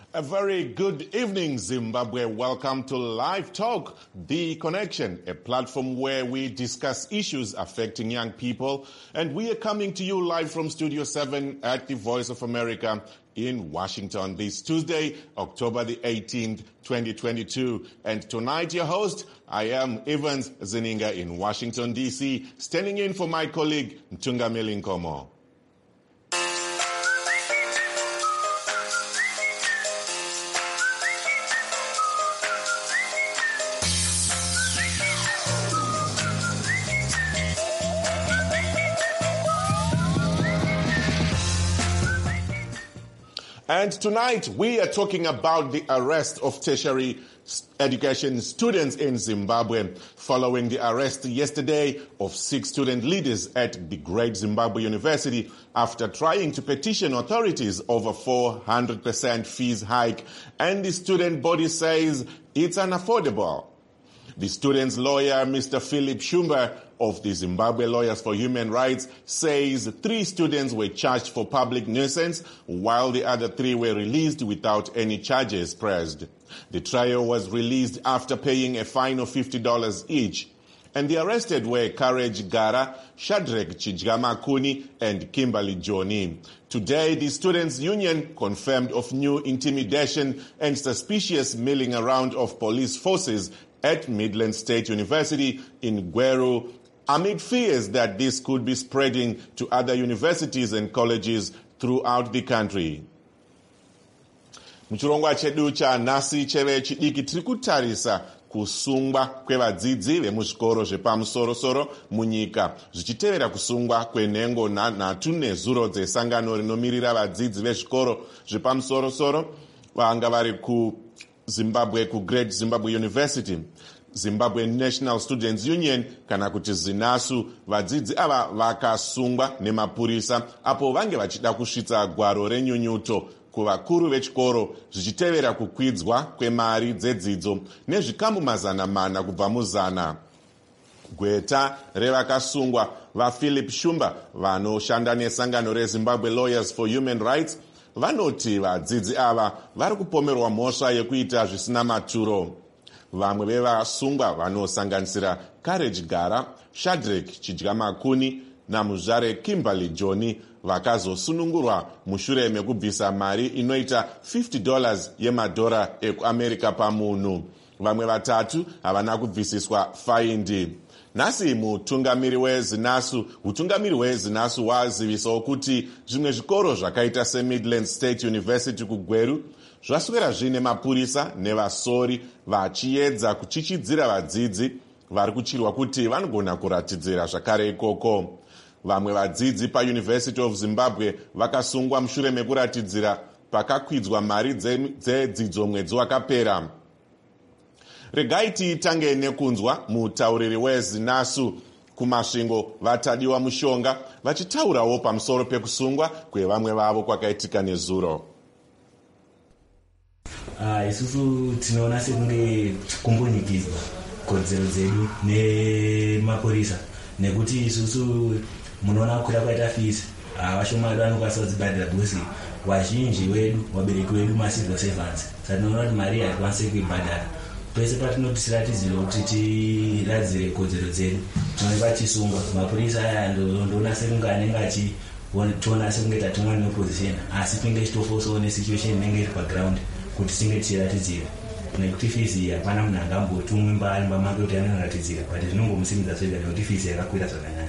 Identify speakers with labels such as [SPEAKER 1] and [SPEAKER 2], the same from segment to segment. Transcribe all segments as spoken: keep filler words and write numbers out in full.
[SPEAKER 1] A very good evening, Zimbabwe. Welcome to Live Talk, The Connection, a platform where we discuss issues affecting young people. And we are coming to you live from Studio seven at the Voice of America in Washington this Tuesday, October the eighteenth, twenty twenty-two. And tonight, your host, I am Evans Zeninga in Washington, D C, standing in for my colleague, Mtungameli Nkomo. And tonight, we are talking about the arrest of tertiary education students in Zimbabwe following the arrest yesterday of six student leaders at the Great Zimbabwe University after trying to petition authorities over four hundred percent fees hike. And the student body says it's unaffordable. The student's lawyer, Mister Philip Shumba, of the Zimbabwe Lawyers for Human Rights, says three students were charged for public nuisance, while the other three were released without any charges pressed. The trio was released after paying a fine of fifty dollars each. And the arrested were Courage Gara, Shadrach Chidgamakuni, and Kimberly Joni. Today, the Students' Union confirmed of new intimidation and suspicious milling around of police forces at Midland State University in Gweru, amid fears that this could be spreading to other universities and colleges throughout the country. Muchirongwa chedu cha nhasi cheve chidiki tiri kutarisa kusungwa kwevadzidzi vemuzvikoro zvepamusoro-soro munyika zvichitevera kusungwa kwenhengo nhatu nezuro dzesangano rinomirira vadzidzi vezvikoro zvepamusoro-soro vanga vari kuZimbabwe kuGreat Zimbabwe University. Zimbabwe National Students Union kana kuti ZINASU, vadzidzi ava vakasungwa nemapurisa apo vange vachida kusvitsa gwaro renyunyuto kuvakuru vechikoro zvichitevera kukwidzwa kwemari dzedzidzo nezvikamu mazana mana kubva muzana. Gweta revakasungwa vaPhilip Shumba vanoshanda nesangano reZimbabwe Lawyers for Human Rights vanoti vadzidzi ava vari kupomerwa mhosva yekuita zvisina maturo. Vamwe vevasungwa vanosanganisira Courage Gara, Shadrach Chidgamakuni namuzvare Kimberly Joni vakazosunungurwa mushure mekubvisa mari inoita fifty dollars yemadhora ekuAmerica pamunhu. Vamwe vatatu havana kubvisiswa faindi. Nhasi mutungamiri weZINASU, utungamiri weZINASU wazivisawo kuti zvimwe zvikoro zvakaita seMidland State University kuGweru zvaswera zvine mapurisa nevasori vachiedza kuchichidzira vadzidzi vari kuchirwa kuti vanogona kuratidzira zvakare ikoko. Vamwe vadzidzi paUniversity of Zimbabwe vakasungwa mushure mekuratidzira pakakwidzwa mari dzedzidzo mwedzi wakapera. Regai titange nekunzwa mutauriri weZINASU kumasvingo vatadiwa mushonga vachitaurawo pamusoro pekusungwa kwevamwe vavo kwakaitika nezuro.
[SPEAKER 2] Ah, isusu tinoona sekunge kumbonikidzwa kodzero dzedu nemapurisa nekuti isusu munoona kuda kwaita fees vashoma vedu vanokwanisa kudzibhadhira because wazhinji wedu wabereki wedu macivil servants saka tinoona kuti mari hatikwanisi kuibhadhara. Pese patinoti tiratidzire kuti tiradzire kodzero dzedu tinoonekwa tichisungwa. Mapurisa aya ndoona sekunge anenge achitiona sekunge tatumwa neopposition asi tinenge tichitofosawo nesituation inenge iri paground kuti tinge tichiratidzira nekuti fizi hapana munhu angambotumwe mbari mbamake kuti anoratidzira but zvinongomusimidza zvega nekuti fizi yakakwira zvakanyanya.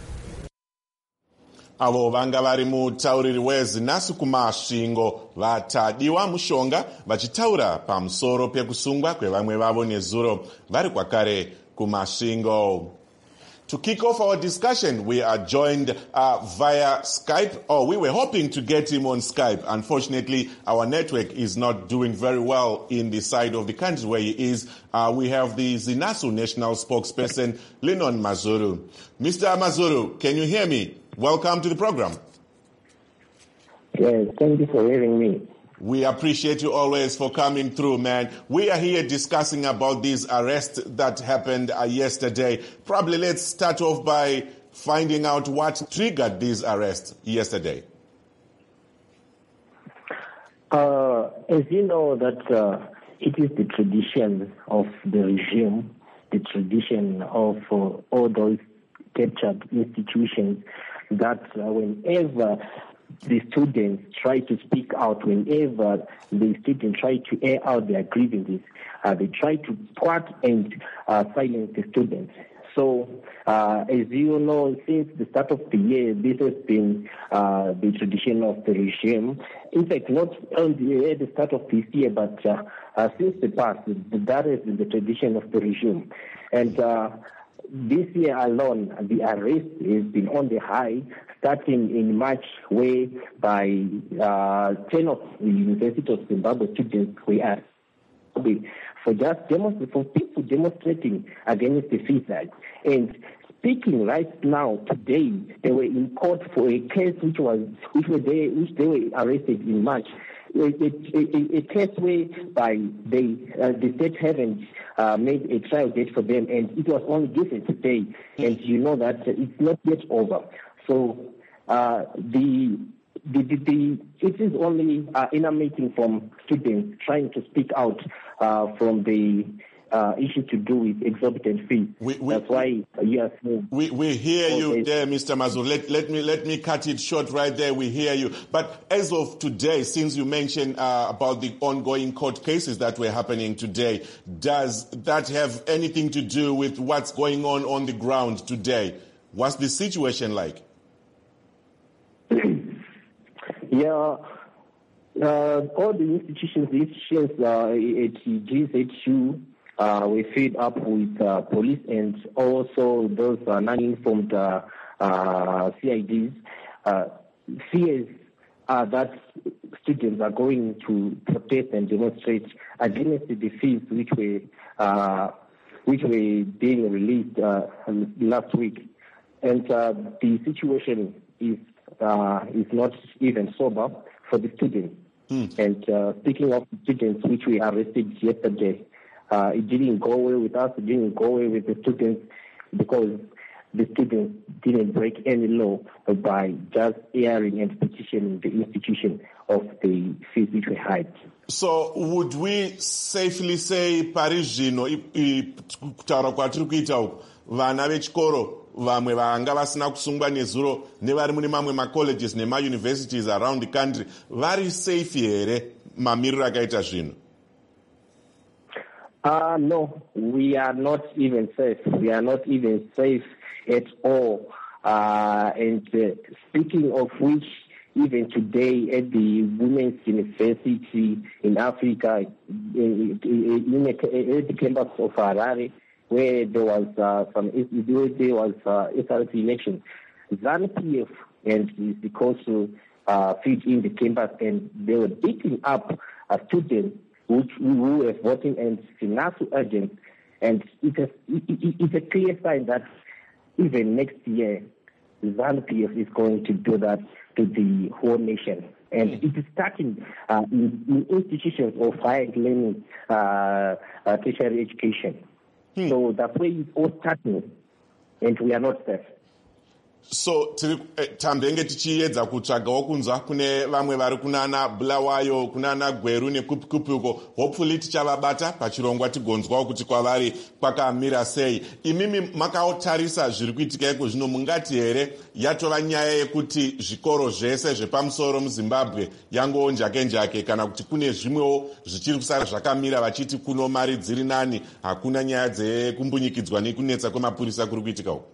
[SPEAKER 1] Avo vanga vari mutauriri weZINASU kumasvingo vatadiwa mushonga vachitaura pamusoro pekusungwa kwevamwe vavo nezuro vari kwakare kumasvingo. To kick off our discussion, we are joined uh, via Skype. Oh, we were hoping to get him on Skype. Unfortunately, our network is not doing very well in the side of the country where he is. Uh, we have the ZINASU national spokesperson, Linon Mazuru. Mister Mazuru, can you hear me? Welcome to the program.
[SPEAKER 3] Yes, thank you for hearing me.
[SPEAKER 1] We appreciate you always for coming through, man. We are here discussing about these arrests that happened uh, yesterday. Probably let's start off by finding out what triggered these arrests yesterday.
[SPEAKER 3] Uh, as you know that uh, it is the tradition of the regime, the tradition of uh, all those captured institutions that uh, whenever the students try to speak out, whenever the students try to air out their grievances, uh, they try to thwart and uh, silence the students. So, uh, as you know, since the start of the year, this has been uh, the tradition of the regime. In fact, not only at the start of this year, but uh, uh, since the past, that has been the tradition of the regime. And uh, this year alone, the arrest has been on the high, starting in March, where by uh, ten of the University of Zimbabwe students were arrested for just demonstrating, for people demonstrating against the fees. And speaking right now, today, they were in court for a case which was which were they which they were arrested in March. A, a, a case whereby they uh, the state haven't uh, made a trial date for them, and it was only given today. And you know that it's not yet over. So uh, the, the, the, the it is only uh, emanating from students trying to speak out uh, from the uh, issue to do with exorbitant fees. We, we, That's why you are saying.
[SPEAKER 1] We, we hear okay. you there, Mister Mazuru. Let, let me let me cut it short right there. We hear you. But as of today, since you mentioned uh, about the ongoing court cases that were happening today, does that have anything to do with what's going on on the ground today? What's the situation like?
[SPEAKER 3] Yeah, uh, all the institutions, the institutions uh, at G Z U uh, were fed up with uh, police and also those uh, non-informed uh, uh, C I Ds. Uh, fears are that students are going to protest and demonstrate against the fees which were uh, which were being released uh, last week, and uh, the situation is. Uh, is not even sober for the students. Mm. And uh, speaking of students which we arrested yesterday, uh, it didn't go away with us, it didn't go away with the students because the students didn't break any law by just airing and petitioning the institution of the fees which we had.
[SPEAKER 1] So would we safely say Parizino, kutaura kwatiri kuita uku, vana vechikoro vamwe vanga vasina kusungwa nezuro nevari mune mamwe macolleges nemauniversities around the country vari safe here mamiriro akaita zvino?
[SPEAKER 3] Uh, no, we are not even safe. We are not even safe at all. Uh, and uh, speaking of which, even today at the Women's University in Africa, in, in, in, at the campus of Harare, where there was uh, some, there was uh, S R C election, ZANU-P F and the council uh, fit in the campus, and they were beating up uh, students which who were voting and SINASU agents, and it is it, it, it's a clear sign that even next year ZANU-P F is going to do that to the whole nation. And mm. it is starting uh, in, in institutions of higher learning, uh, uh, tertiary education. Mm. So that's where it's all starting, and we are not safe.
[SPEAKER 1] So tambenge tichiedza kutsvagawo kunzwa kune vamwe vari kunana Bulawayo, kunana Gweru nekupi uko, hopefully tichavabata pachirongwa tigonzwawo kuti kwavari kwakamira sei. Imimi makaotarisa zviri kuitika iko zvino, mungati here yatova nyaya yekuti zvikoro zvese zvepamusoro muZimbabwe yangowo njake njake, kana kuti kune zvimwewo zvichiri kusara zvakamira vachiti kuno mari dziri nani, hakuna nyaya dzekumbunyikidzwa nekunetsa kwemapurisa kuri kuitika uko?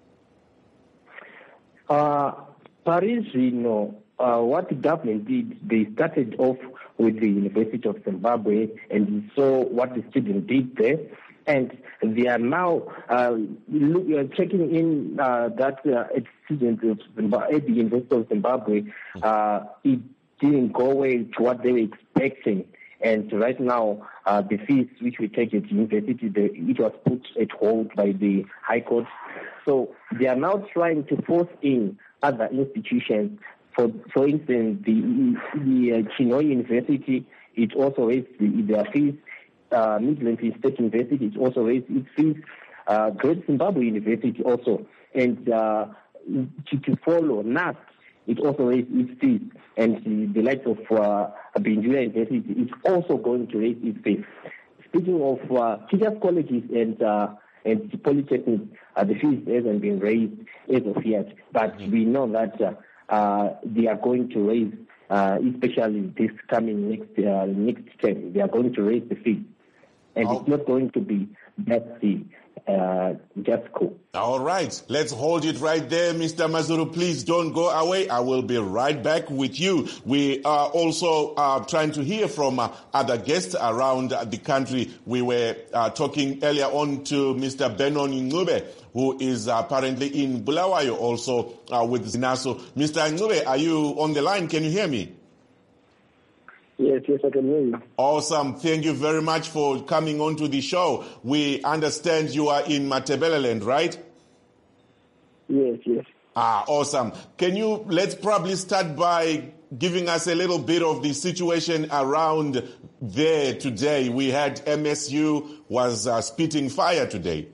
[SPEAKER 3] Uh, Paris, you know, uh, what the government did, they started off with the University of Zimbabwe, and you saw what the students did there, and they are now uh, look, uh, checking in uh, that uh, students of Zimbabwe, at the University of Zimbabwe, uh, it didn't go away to what they were expecting. And right now, uh, the fees which we take at the university, the, it was put at hold by the High Court. So they are now trying to force in other institutions. For for instance, the, the uh, Chinhoyi University, it also raised the, their fees. Uh, Midland State University, it also raised its fees. Uh, Great Zimbabwe University also. And uh, to, to follow, N A S it also raised its fees. And the, the likes of uh, Benjula University is also going to raise its fees. Speaking of uh, teachers' colleges and uh, and polytechnics, uh, the fees hasn't been raised as of yet, but mm-hmm. we know that uh, uh, they are going to raise, uh, especially this coming next uh, next term, they are going to raise the fees, and oh. it's not going to be that the uh, just cool.
[SPEAKER 1] All right, let's hold it right there, Mister Mazuru. Please don't go away. I will be right back with you. We are also uh, trying to hear from uh, other guests around uh, the country. We were uh, talking earlier on to Mister Benon Ncube, who is uh, apparently in Bulawayo, also uh, with Zinaso. Mister Ncube, are you on the line? Can you hear me?
[SPEAKER 4] Yes, yes, I can hear you.
[SPEAKER 1] Awesome. Thank you very much for coming on to the show. We understand you are in Matabeleland, right?
[SPEAKER 4] Yes, yes.
[SPEAKER 1] Ah, awesome. Can you, let's probably start by giving us a little bit of the situation around there today. We had M S U was uh, spitting fire today.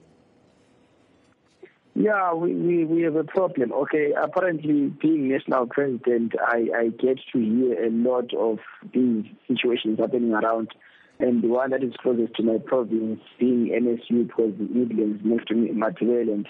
[SPEAKER 4] Yeah, we, we, we have a problem. Okay, apparently being national president, I, I get to hear a lot of these situations happening around. And the one that is closest to my province, being M S U, because the Midlands next to Matabeleland,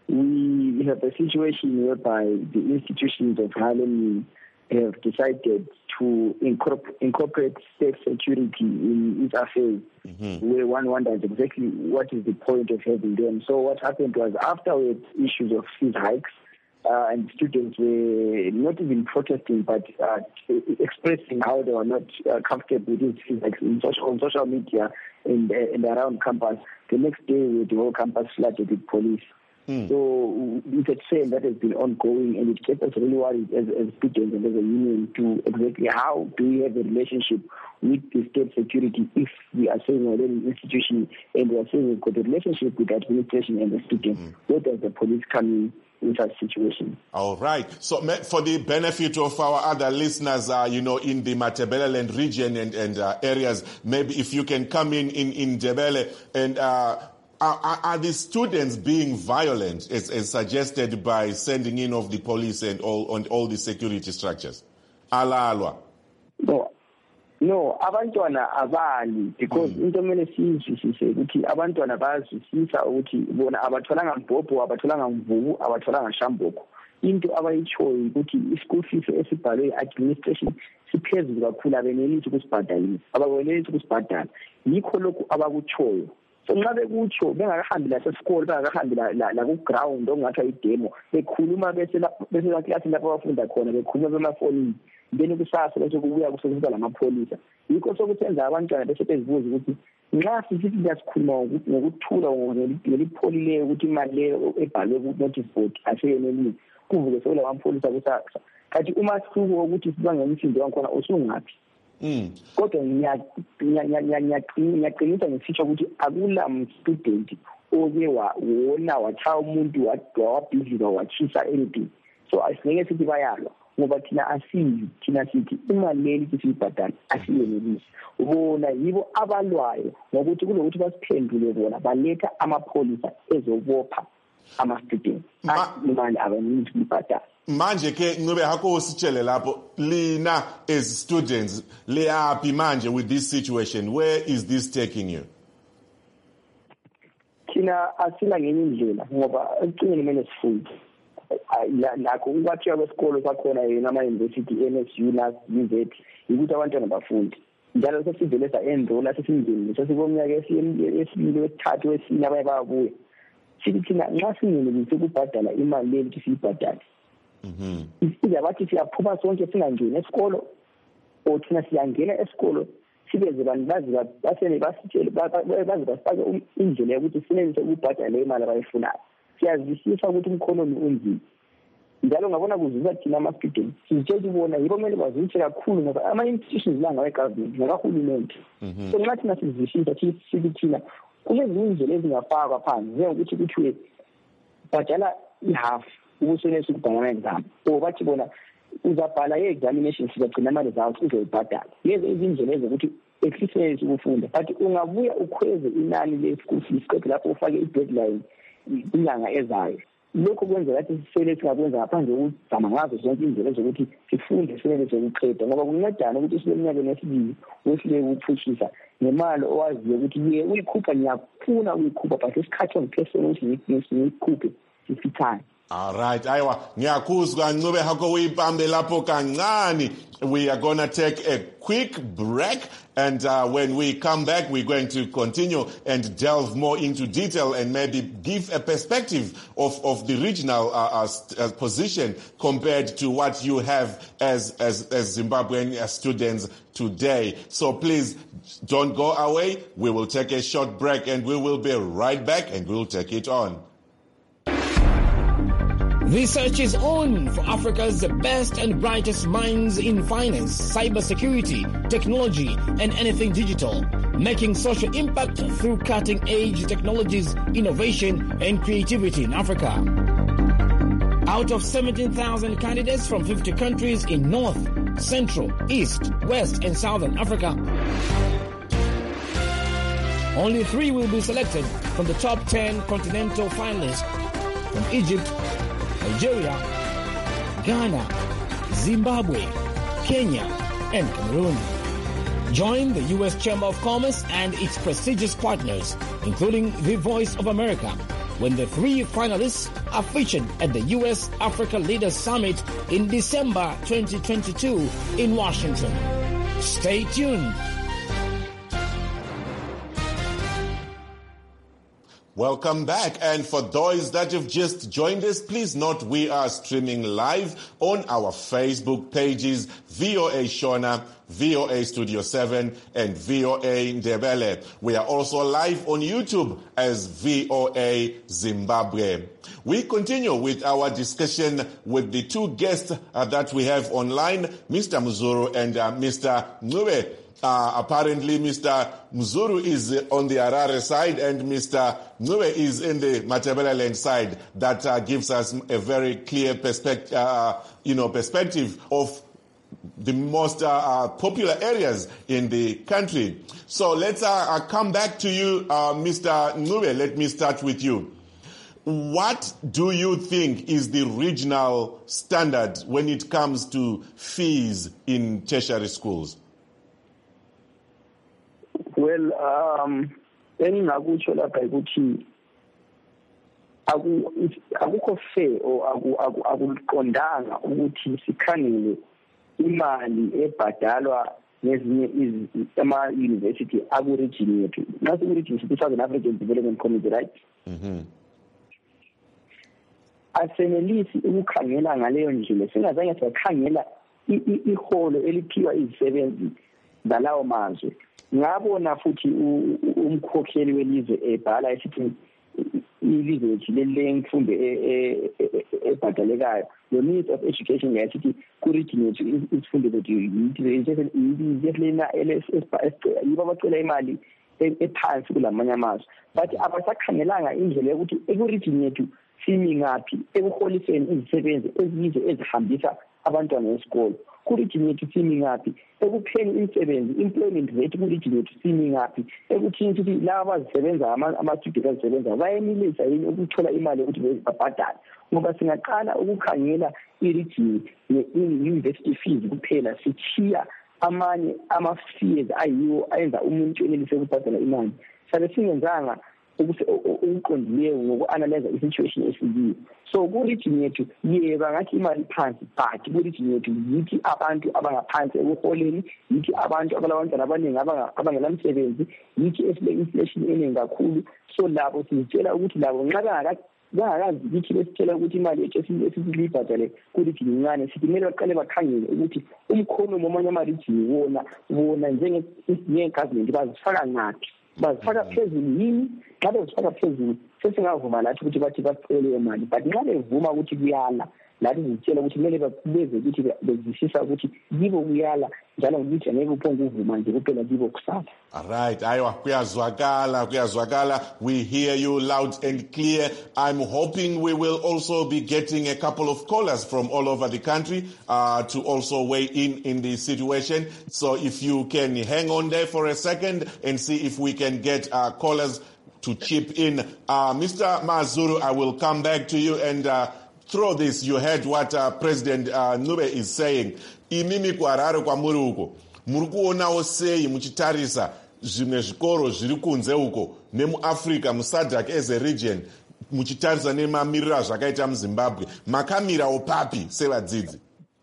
[SPEAKER 4] we have a situation whereby the institutions of Harlem have decided to incorporate, incorporate state security in its affairs, mm-hmm. where one wonders exactly what is the point of having them. So what happened was, after we had issues of fees hikes, uh, and students were not even protesting, but uh, expressing how they were not uh, comfortable with these fees hikes in social, on social media and, uh, and around campus, the next day the whole campus flooded with police. Hmm. So it's a trend that has been ongoing, and it gets us really worried as, as students and as a union to exactly how do we have a relationship with the state security if we are saying we're an institution and we are saying we've got a relationship with the administration and the students. Hmm. Where does the police come in in such situations?
[SPEAKER 1] All right. So for the benefit of our other listeners, uh, you know, in the Matabeleland region and, and uh, areas, maybe if you can come in in, in Ndebele and... Uh, Are, are the students being violent, as, as suggested by sending in of the police and all on all the security structures? Ala alwa.
[SPEAKER 4] No, no. Abantwana abali, because into mele siyizwisise ukuthi abantwana bayazwisisa ukuthi bona abatholanga mbhobho, abatholanga mvubu, abatholanga shamboko. Into abayitshoyo ukuthi i-school fees esibhalwe administration siphezulu kakhulu, abenelisi ukusibhadalisa, abakwenelisi ukusibhadala. Yikho lokhu abakutshoyo. So nxa bekutsho bengakahambi lasesikolo, bengakahambi la ku-ground ongathi idemo, bekhuluma besemaklasini lapho abafunda khona, bekhuluma bemafonini, then kusasa bese kubuya kusetshenziswa lamapholisa. Yikho sokusenza abantwana bese bezibuza ukuthi nxa sisithi siyasikhuluma ngokuthula ngelipholile ukuthi imali leyo ebhalwe ku-notice board aseyenelisi, kuvuke sekulamapholisa kusasa. Kanti umahluko wokuthi sibangela umsindo wankhona usungaphi? Mm. Kodwa ngiyaqinisa ngisitsho ukuthi akula student oke wona watshaya umuntu wawabhidliza watshisa anything. So asingeke sithi bayalwa ngoba thina asiyi, thina sithi imali leli sithi siyibhadala asiyenelisi. Bona yibo abalwayo ngokuthi kulokuthi basiphendule bona baletha amapholisa ezobopha ama-student imali abaningi ukuyibhadala.
[SPEAKER 1] Manje ke Ncube hako usitshele lapho lina as students leyapi manje with this situation, where is this taking you?
[SPEAKER 4] Thina asina ngenye indlela ngoba ecingweni kumele sifunde nakho ukwakhiwa kwesikolo sakhona yena ama-university N S U na U Z ukuthi abantwana bafunde njalo sesivele sa-enrolla sesindlini sesikomnyaka esibili wesithathu wesine abaye bayabuya sithi thina nxa singenelisi ukubhadala imali leli ukuthi siyibhadale. Mm-hmm. Isiza bathi siyaphuma sonke singangeni esikolo, o thina siyangena esikolo sibeze bantu bazi basele basitshele bazi basifake indlela yokuthi sinenze ukubhadala le mali abayifunayo. Siyazwisisa ukuthi umkhonomi unzima, njalo ngabona kuzisa thina ama-students sizitshela ubona yibo kumele bazwisise kakhulu ngoba ama-institutions la ngawe-government ngakahulumende. So nxa thina sizwisisa sithi thina kunezinye indlela ezingafakwa phansi njengokuthi kuthiwe bhadala i-half ubusenesi ukubhala exam, or bathi bona uzabhala i-examination sizagcina imali zawo uzoyibhadala. Lezi izindlela ezokuthi eksisenesi ukufunda, but ungabuya ukhweze inani le-school fees kodwa lapho ufake i-deadline inyanga ezayo lokho kwenza ukuthi sisele singakwenza ngaphandle kokuzama ngazo zonke indlela zokuthi sifunde sibele zokuqeda ngoba kuncedana ukuthi sibe eminyakeni yesibili wesile ukuphushisa nemali owaziyo ukuthi ye uyikhupha ngiyafuna uyikhupha but isikhathi ongiphesela ukuthi ngiyikhuphe sifithane.
[SPEAKER 1] All right, aywa ngiyakuzwa Ncube hako uyibambe lapho kancane. We are going to take a quick break, and uh, when we come back we're going to continue and delve more into detail and maybe give a perspective of of the regional uh, uh, position compared to what you have as as as Zimbabwean students today. So please don't go away. We will take a short break and we will be right back and we'll take it on.
[SPEAKER 5] The search is on for Africa's best and brightest minds in finance, cybersecurity, technology, and anything digital, making social impact through cutting-edge technologies, innovation, and creativity in Africa. Out of seventeen thousand candidates from fifty countries in North, Central, East, West, and Southern Africa, only three will be selected from the top ten continental finalists from Egypt, Nigeria, Ghana, Zimbabwe, Kenya, and Cameroon. Join the U S Chamber of Commerce and its prestigious partners, including the Voice of America, when the three finalists are featured at the U S Africa Leaders Summit in December twenty twenty-two in Washington. Stay tuned.
[SPEAKER 1] Welcome back, and for those that have just joined us, please note we are streaming live on our Facebook pages, V O A Shona, V O A Studio seven, and V O A Ndebele. We are also live on YouTube as V O A Zimbabwe. We continue with our discussion with the two guests uh, that we have online, Mister Muzuru and uh, Mister Ncube. Uh, apparently, Mister Muzuru is on the Harare side and Mister Ncube is in the Matabeleland side. That uh, gives us a very clear perspective, uh, you know, perspective of the most uh, uh, popular areas in the country. So let's uh, uh, come back to you, uh, Mister Ncube. Let me start with you. What do you think is the regional standard when it comes to fees in tertiary schools?
[SPEAKER 4] Well, um, engingakutsho lapha ukuthi akukho fair or akuqondanga ukuthi sikhangele imali ebhadalwa ngezinye ama-university aku-region yethu. Nxa siku-region sithi Southern African Development Committee, right?
[SPEAKER 1] Mm-hmm.
[SPEAKER 4] Asenelisi ukukhangela ngaleyo ndlela, singazange sakhangela iholo eliphiwa izisebenzi zalawo mazwe. Ngabona futhi umkhokheli welizwe ebhala esithi ilizwe lethu lelemfundo ebhadalekayo. The Minister of Education ngasithi ku-region yethu isifundo lethu yibo abacela imali ephansi kulamanye amazwe, but abasakhangelanga indlela yokuthi eku-region yethu simi ngaphi ekuholiseni izisebenzi eziyizo ezihambisa abantwana esikolo. Ku-region yethu simi ngaphi ekupheni imisebenzi, employment rate ku-region yethu simi ngaphi ekuthini ukuthi laba abazisebenza ama-student azisebenza bayenelisa yini ukuthola imali yokuthi babhadale. Ngoba singaqala ukukhangela i-region ne-university fees kuphela, sithiya amanye ama-fees ayiwo ayenza umuntu enelise ukubhadala imali, sabe singenzanga ukuqondileyo ngoku-analyze i-situation esikiyo. So ku-region yethu yeba ngathi imali phansi, but ku-region yethu yithi abantu abangaphansi ekuholeni, yithi abantu abalabantwana abaningi abangelamsebenzi, yithi esile-inflation eningi kakhulu. So labo sizitshela ukuthi labo nxa bangakazi ukuthi besitshela ukuthi imali yethu esiyibhadale ku-region incane, sithi kumele baqale bakhangele ukuthi umkhonomi wamanye ama-region wona wona njenge-government bazifaka ngaphi, bazifaka phezulu yini. Xa bezifaka phezulu sesingavuma lathi ukuthi bathi bacele leyo mali, but nxa bevuma ukuthi kuyala lathi zitshela ukuthi kumele beze ukuthi bezwisisa ukuthi kibo kuyala njalo ukuthi angeke uphonge uvuma nje kuphela kibo kusala.
[SPEAKER 1] All right, aywa kuyazwakala kuyazwakala. We hear you loud and clear. I'm hoping we will also be getting a couple of callers from all over the country uh, to also weigh in in the situation. So if you can hang on there for a second and see if we can get uh, callers to chip in. Uh, Mister Mazuru, I will come back to you and uh, throw this. You heard what uh, President uh, Nube is saying. Imimi kuharare kwamuri uko muri kuonawo sei muchitarisa zvimwe zvikoro zviri kunze uko nemuAfrica muSADC as a region muchitarisa nemamiriro zvakaita muZimbabwe makamirawo papi sevadzidzi?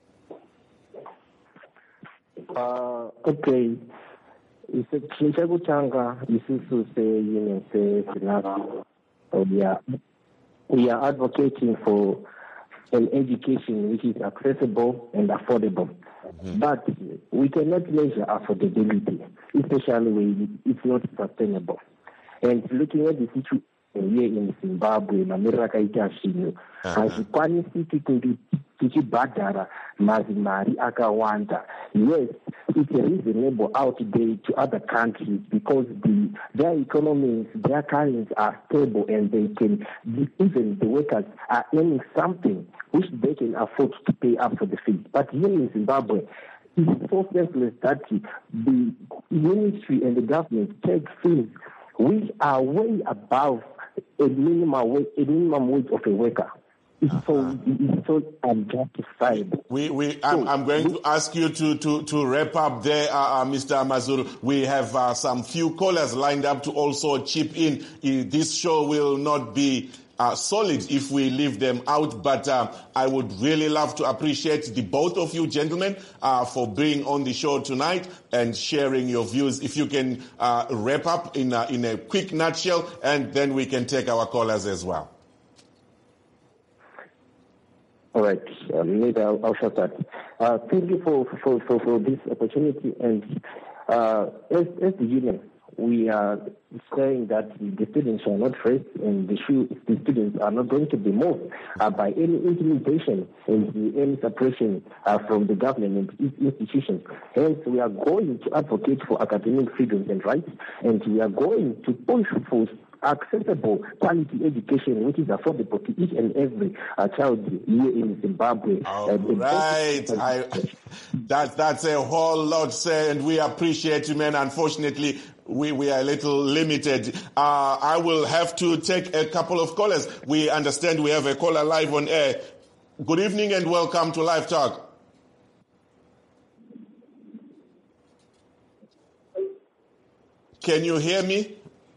[SPEAKER 3] Uh, okay. Chinhu chekutanga isusu seunion seSINAFU we are we are advocating for an education which is accessible and affordable. Mm-hmm. But we cannot measure affordability, especially when it's not sustainable. And looking at the situation here in Zimbabwe, mamiriro akaita zvinhu hazvikwanisi kuti tichibhadhara mazimari akawanda. Yes, it's reasonable out there to other countries because the, their economies, their currencies are stable and they can, even the workers are earning something which they can afford to pay up for the fees. But here in Zimbabwe, it's so senseless that the ministry and the government take fees which are way above a minimum wage, a minimum wage of a worker. It's uh-huh. so it's so unjustifiable.
[SPEAKER 1] We we I'm, I'm going to ask you to to to wrap up there, uh, uh, Mister Mazuru. We have uh, some few callers lined up to also chip in. Uh, this show will not be uh, solid if we leave them out, but uh, I would really love to appreciate the both of you gentlemen uh, for being on the show tonight and sharing your views. If you can uh, wrap up in a, in a quick nutshell, and then we can take our callers as well.
[SPEAKER 3] All right, uh, maybe I'll, I'll shut that. Uh, thank you for, for, for, for this opportunity. And uh, as, as the union, we are saying that the students are not first and the, the students are not going to be moved uh, by any intimidation and any suppression uh, from the government and institutions. Hence, we are going to advocate for academic freedoms and rights, and we are going to push for accessible quality education which is affordable to each and every uh, child here in Zimbabwe.
[SPEAKER 1] All
[SPEAKER 3] uh,
[SPEAKER 1] right. I, that, that's a whole lot, sir, and we appreciate you, man. Unfortunately, we, we are a little limited. Uh, I will have to take a couple of callers. We understand we have a caller live on air. Good evening and welcome to Live Talk. Can you hear me?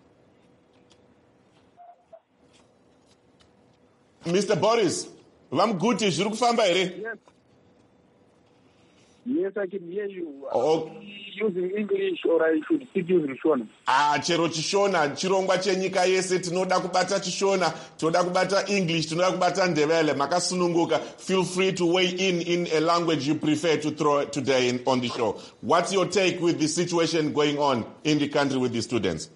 [SPEAKER 1] Mister Boris, vamguti zviri kufamba here?
[SPEAKER 6] Yes. Yes, I can hear you.
[SPEAKER 1] Oh.
[SPEAKER 6] Using English or I should speak using Shona?
[SPEAKER 1] Ah, chero chishona, chirongwa chenyika yese, tinoda kubata chishona, tinoda kubata English, tinoda kubata ndebele, makasununguka. Feel free to weigh in in a language you prefer to throw today in, on the show. What's your take with the situation going on in the country with the students?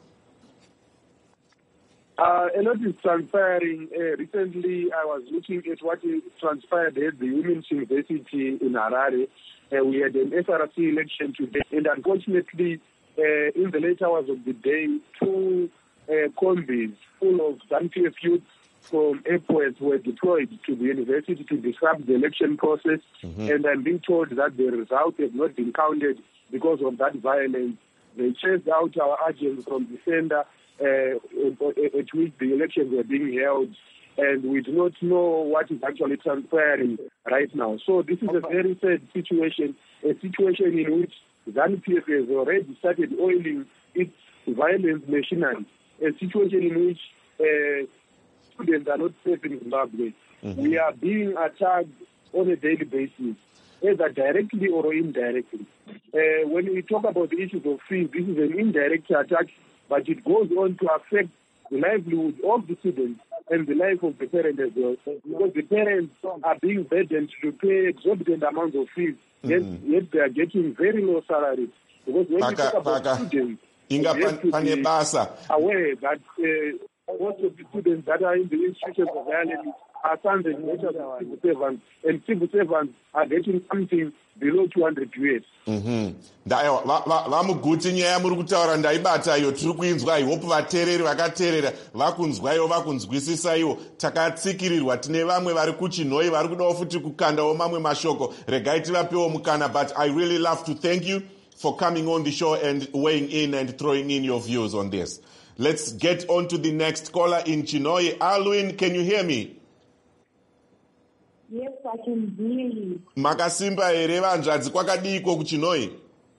[SPEAKER 6] Uh, a lot is transpiring. Uh, recently, I was looking at what transpired at the Women's University in Harare. Uh, we had an S R C election today, and unfortunately, uh, in the late hours of the day, two uh, combis full of ZANU-P F youth from airports were deployed to the university to disrupt the election process. Mm-hmm. And I'm being told that the results have not been counted because of that violence. They chased out our agents from the center Uh, at which the elections were being held, and we do not know what is actually transpiring right now. So this is a very sad situation, a situation in which ZANU-P F has already started oiling its violence machinery, a situation in which uh, students are not safe in Zimbabwe. Mm-hmm. We are being attacked on a daily basis, either directly or indirectly. Uh, when we talk about the issues of fees, this is an indirect attack, but it goes on to affect the livelihood of the students and the life of the parents as well. Because the parents are being burdened to pay exorbitant amounts of fees, mm-hmm. yet, yet they are getting very low salaries. Because when Baka, we talk about Baka. students,
[SPEAKER 1] Inga
[SPEAKER 6] we have to
[SPEAKER 1] pan,
[SPEAKER 6] be
[SPEAKER 1] basa.
[SPEAKER 6] aware that uh, most of the students that are in the institutions of Ireland are sons and daughters of civil servants, and civil servants are getting something below two hundred U S.
[SPEAKER 1] Mhm. Ndayo vamuguti nyaya muri kutaura ndaibata iyo tiri kuinzwa ihope vateereri vakateerera vakunzwaiwo vakunzwisisaiwo takatsikirirwa tine vamwe vari kuchinhoi vari kudawo futi kukandawo mamwe mashoko regai tivapewo mukana. But I really love to thank you for coming on the show and weighing in and throwing in your views on this. Let's get on to the next caller in Chinhoyi. Alwyn, can you hear me?
[SPEAKER 7] Yes, I can hear you.
[SPEAKER 1] Makasimba here vanzvadzi kwakadiko kuChinhoyi?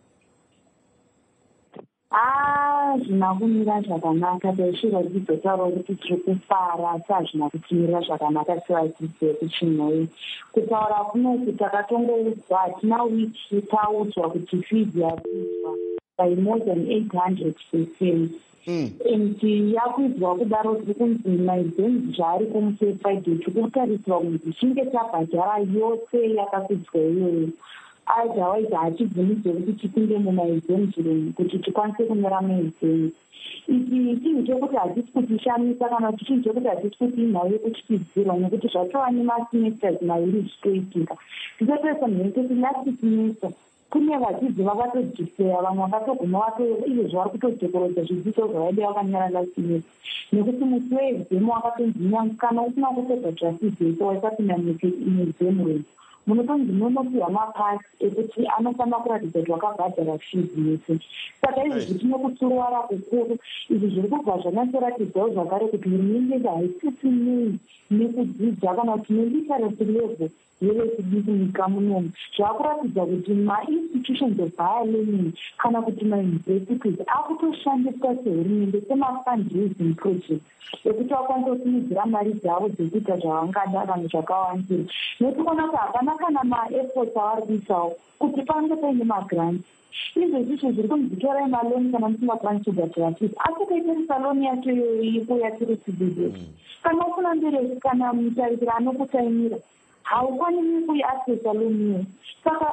[SPEAKER 7] Ah, zvina kumira zvakanaka. Taisvira tizotaura kuti tiri kufara asi hazvina kutimira zvakanaka sevadzidzi vekuChinhoyi. Kutaura kunoku takatongoudzwa hatina wiki taudzwa kuti fidhi yakuiswa by more than eight hundred percent.
[SPEAKER 1] Mm.
[SPEAKER 7] And yakuidzwa kudaro tiri kunzi maizeni zvaari kumusefide tikutarisirwa kunzi chinge tabhadhara yose yakakudzwa iyoyo. Otherwise hatibvumidze kuti tipinde mumaizeni chirungu kuti tikwanise kunyora maizeni. Ichi chinhu chekuti hatisi kutishamisa kana kuti chinhu chekuti hatisi kuti inhau yekutyisidzirwa nekuti zvatova nemasemesters maviri zvichitoitika. Tichotoisa mhuri kuti last semester kune vadzidzi vakatodhikleya vamwe vakatoguma izvezvi vari kutodhekorodza zvidzidzo zvavaide vakanyora last semester nekuti musi weexemu wakatonzi kana usina kupedza drafizese waisapinda muexemu renu munotonzi munopiwa mapasi ekuti anofanira kuratidza kuti wakabhadhara fizi yese. Saka izvezvi tinokutsuruwara kukuru. Izvi zviri kubva zvanatsoratidzawo zvakare kuti hurumende haisisinei nekudzidza kana kuti neliterasi level yevechidiki munyika munomu. Zvaakuratidza kuti mainstitutions of higher learning kana kuti mauniversities akutoshandiswa sehurumende semafundraising project ekuti vakwanisa kusimudzira mari dzavo dzekuita zvavangada kana zvakawandira. Nekuona kuti hapana kana maefforts avari kuitawo kuti pange paine magrants. Izvezvi zviri kunzi torai maloni kana musingakwanisi kugadzira fizi asi kuitirisa loni yacho iyoyo yatiri kudzidzisa. Kana ufuna mbereki kana mutarikira anokutaimira haukwanisi kuiaccessa loniyo. Saka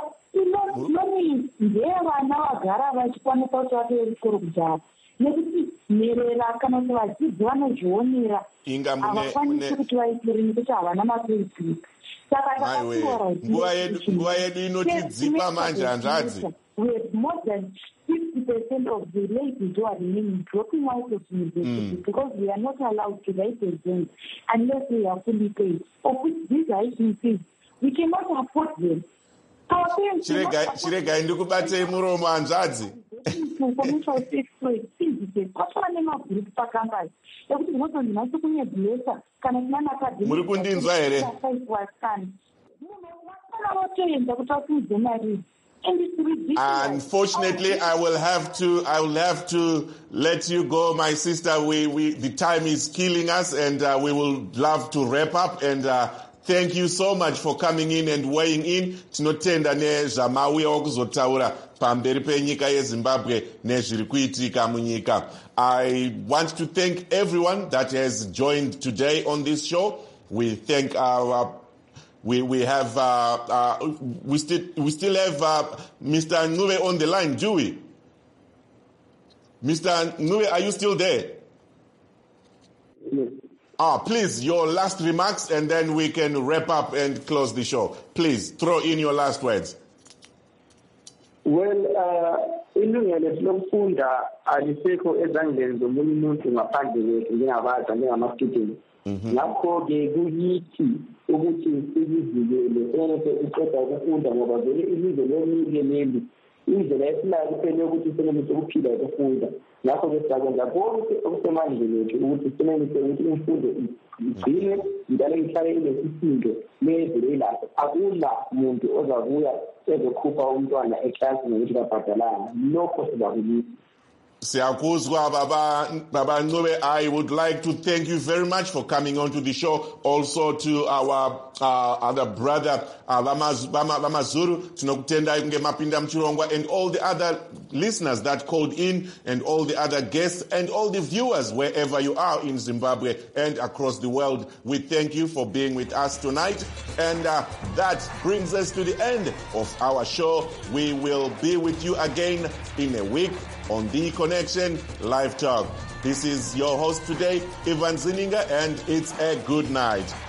[SPEAKER 7] loni ndeyevana vagara vachikwanisa kuti vatoe chikoro kudhara nekuti nherera kana kuti vadzidzi vanozvionera havakwanisi kuti vaitire nekuti havana mapayslip. Saka
[SPEAKER 1] nguva yedu inotidzipa manje hanzvadzi.
[SPEAKER 7] We have more than fifty percent of the ladies who are remaining dropping out of university mm. because we are not allowed to write exams unless we are fully paid. Of which these are fees. We cannot afford them.
[SPEAKER 1] Chiregai ndikubatei muromo hanzvadzi.
[SPEAKER 7] Commercial sex trade, physics, kwatova nemagroup pakambani ekuti ndinotonzi nhasi kunyeblesa kana tinana academy.
[SPEAKER 1] Muri kundinzwa here?
[SPEAKER 7] Munhu watoenda kuti asimudze mari.
[SPEAKER 1] Unfortunately, I will have to. I will have to let you go, my sister. We, we, the time is killing us, and uh, we will love to wrap up. And uh, thank you so much for coming in and weighing in. Tinotenda nezvamauya okuzotaura pamberi penyika yeZimbabwe nezviri kuitika munyika. I want to thank everyone that has joined today on this show. We thank our. We we have uh, uh, we still we still have uh, Mister Ncube on the line, do we? Mister Ncube, are you still there?
[SPEAKER 4] Yes.
[SPEAKER 1] Ah, please, your last remarks, and then we can wrap up and close the show. Please throw in your last words.
[SPEAKER 4] Well, uh, ilungelo lokufunda alisekho ezandleni zomunye umuntu ngaphandle kwethu njengabaza njengama-students. Ngakho-ke kuyithi ukuthi sizivikele enze uqeda ukufunda ngoba vele ilizwe lonke leli indlela esilayo kuphela ukuthi senelise ukuphila ukufunda. Ngakho-ke sizakwenza konke okusemandleni ethu ukuthi senelise ukuthi imfundo igcine njalo ihlale inesisindo lezwe lelapho. Akula muntu ozabuya ezokhupha umntwana eklasini ngokuthi kabhadalanga. Lokho sizakulisa.
[SPEAKER 1] Siyakuzwa Baba Baba Ncube, I would like to thank you very much for coming on to the show. Also to our uh, other brother uh, Vamazuru, tinokutenda kunge mapinda mchirongwa, and all the other listeners that called in, and all the other guests, and all the viewers wherever you are in Zimbabwe and across the world. We thank you for being with us tonight, and uh, that brings us to the end of our show. We will be with you again in a week on The Connection Live Talk. This is your host today, Ivan Zininga, and it's a good night.